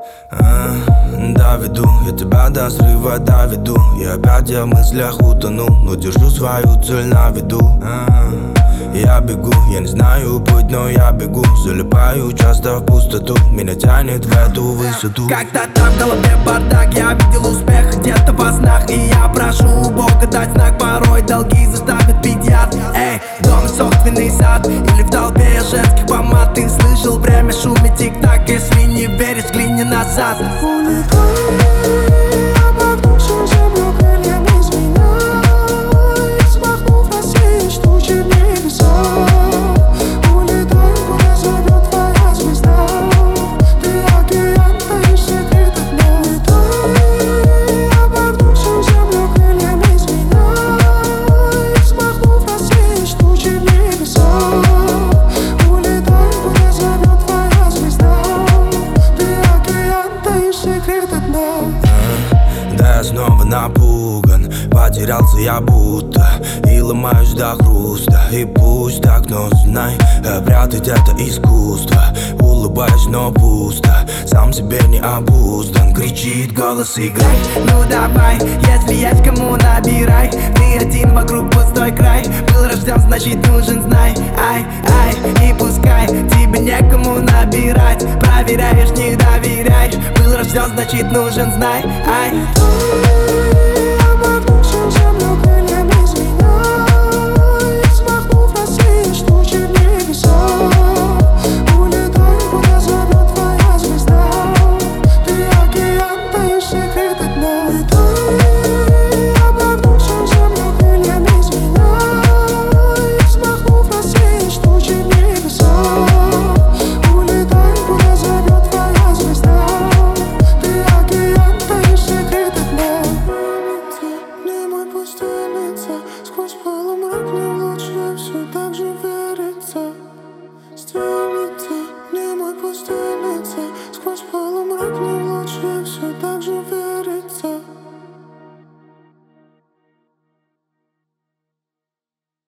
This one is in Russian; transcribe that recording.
Доведу, я тебя до срыва доведу. И опять я в мыслях утону, но держу свою цель на виду. Я бегу, я не знаю путь, но я бегу. Залипаю часто в пустоту, меня тянет в эту высоту. Когда-то в голове бардак, я видел успех где-то во снах. И я прошу у Бога дать знак, порой долги заставят пить яд. Эй, дома собственный сад, или в толпе я женских помад. Ты слышал, время шумит тик-так, если не веришь, взгляни назад. Да я снова напуган, потерялся я будто и ломаюсь до хруста. И пусть так, но знай, прятать это искусство. Улыбаюсь, но пусто, сам себе не обуздан. Кричит голос, играй, ну давай, если есть кому набирай. Ты один вокруг пустой край, был рожден, значит нужен, знай. Ай, ай, и пускай тебе некому набирать. Проверяешь, не доверяешь, был рожден, значит нужен, знай. Ай.